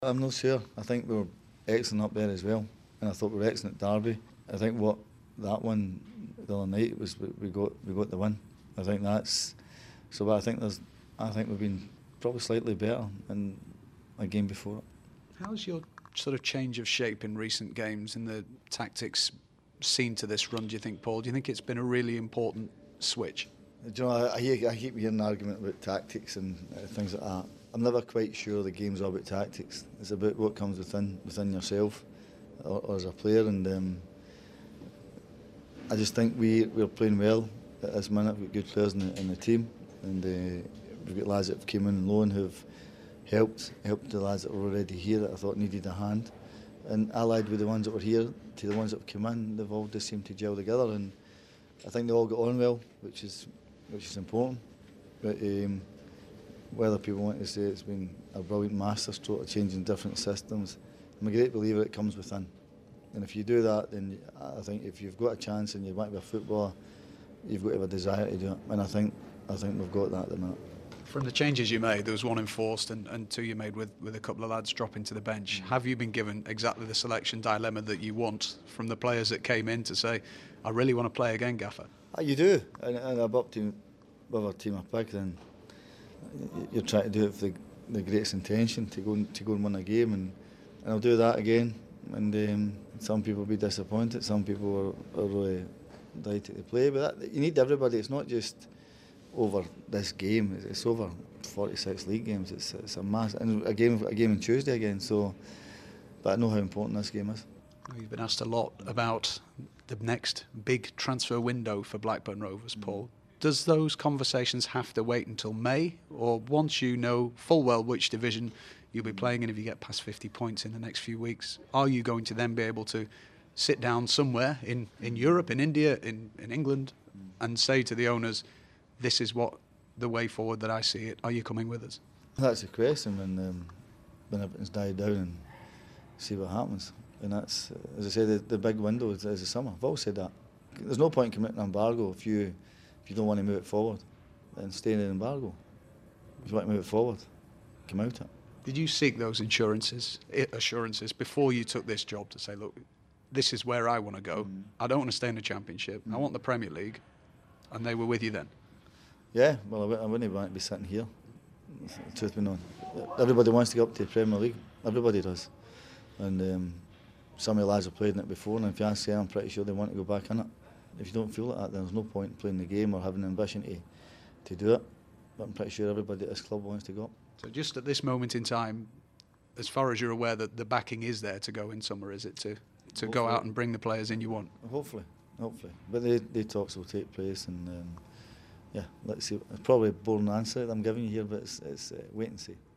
I'm not sure. I think we were excellent up there as well, and I thought we were excellent at Derby. I think what that one the other night was we got the win. I think that's so. But I think we've been probably slightly better than a game before it. How's your sort of change of shape in recent games and the tactics seen to this run, do you think, Paul? Do you think it's been a really important switch? Do you know, I keep hearing an argument about tactics and things like that. I'm never quite sure the game's all about tactics. It's about what comes within yourself or as a player. And I just think we're playing well at this minute. We've got good players in the team, and we've got lads that have come in on loan who've helped the lads that were already here that I thought needed a hand. And allied with the ones that were here to the ones that have come in, they've all just seemed to gel together, and I think they all got on well, which is important. But whether people want to say it's been a brilliant masterstroke of changing different systems, I'm a great believer it comes within. And if you do that, then I think if you've got a chance and you want to be a footballer, you've got to have a desire to do it. And I think we've got that at the minute. From the changes you made, there was one enforced and two you made with a couple of lads dropping to the bench. Have you been given exactly the selection dilemma that you want from the players that came in to say, I really want to play again, Gaffer? You do, and I'm up to whatever team I pick, then you're trying to do it for the greatest intention to go and win a game, and I'll do that again. And some people will be disappointed, some people are really delighted to play, but you need everybody. It's not just over this game, it's over 46 league games. It's a mass, and a game on Tuesday again. So, but I know how important this game is. You've been asked a lot about the next big transfer window for Blackburn Rovers, Paul. Does those conversations have to wait until May, or once you know full well which division you'll be playing in, if you get past 50 points in the next few weeks, are you going to then be able to sit down somewhere in Europe, in India, in England, and say to the owners, this is what the way forward that I see it, are you coming with us? That's the question when everything's died down, and see what happens. And that's, as I said, the big window is the summer. I've always said that. There's no point in committing an embargo if you don't want to move it forward, then stay in an embargo. If you want to move it forward, come out it. Did you seek those assurances before you took this job to say, look, this is where I want to go. I don't want to stay in the Championship. I want the Premier League. And they were with you then? Yeah, well, I wouldn't want to be sitting here. The truth be known. Everybody wants to go up to the Premier League. Everybody does. And some of the lads have played in it before, and if you ask them, I'm pretty sure they want to go back in it. If you don't feel like that, then there's no point in playing the game or having an ambition to do it. But I'm pretty sure everybody at this club wants to go. So just at this moment in time, as far as you're aware, that the backing is there to go in summer, is it, to go out and bring the players in you want? Hopefully. But the talks will take place, and yeah, let's see. It's probably a boring answer that I'm giving you here, but it's wait and see.